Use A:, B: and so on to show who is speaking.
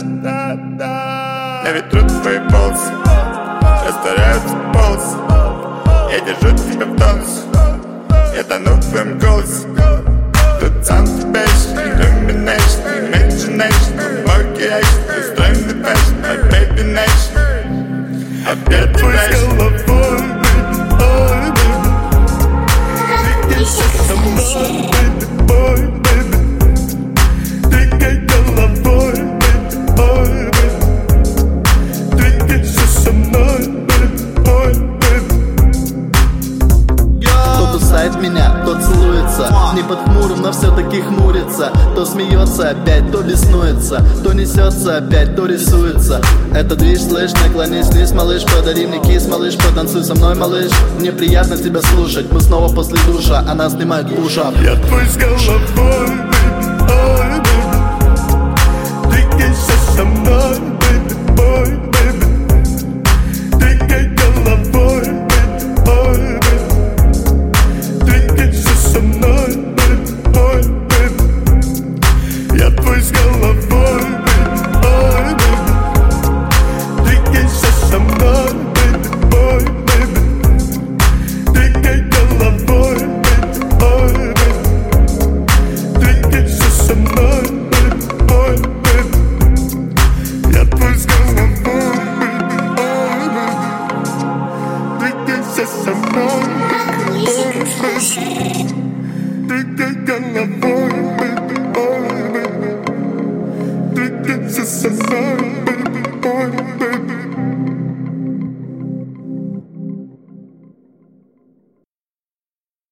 A: На ветру твои волосы растворяются полосы. Я держу тебя в тонусе, я тону в твоем голосе. Тут sound-based, illumination, imagination, vocation, extremely passion, my baby nation. Опять твой с головой, ой, baby. Двигайся со мной, baby, ой, baby. Двигай головой, baby, ой, baby. Двигайся со мной, baby, ой, baby.
B: Кто кусает меня, тот целуется. Не под хмурым, но все-таки хмурится. То смеется опять, то беснуется. То несется опять, то рисуется. Это движ, слышь, наклонись вниз, малыш. Подари мне кис, малыш, потанцуй со мной, малыш. Мне приятно тебя слушать, мы снова после душа, а нас снимают пушап.
A: Я твой с головой, baby, ой, baby. Двигайся со мной, baby, ой, baby. Двигай головой, baby, ой, baby. Двигайся со мной, baby, ой, baby. Я твой с головой, baby, ой, baby. Двигайся со мной, baby, ой, baby. Двигай головой, baby, ой, baby. Двигайся со мной, baby, ой, baby. Я твой с головой, baby, ой, baby. Двигайся со мной, baby, ой, baby. Двигай головой, baby, ой, baby. Двигайся со мной, baby, ой, baby.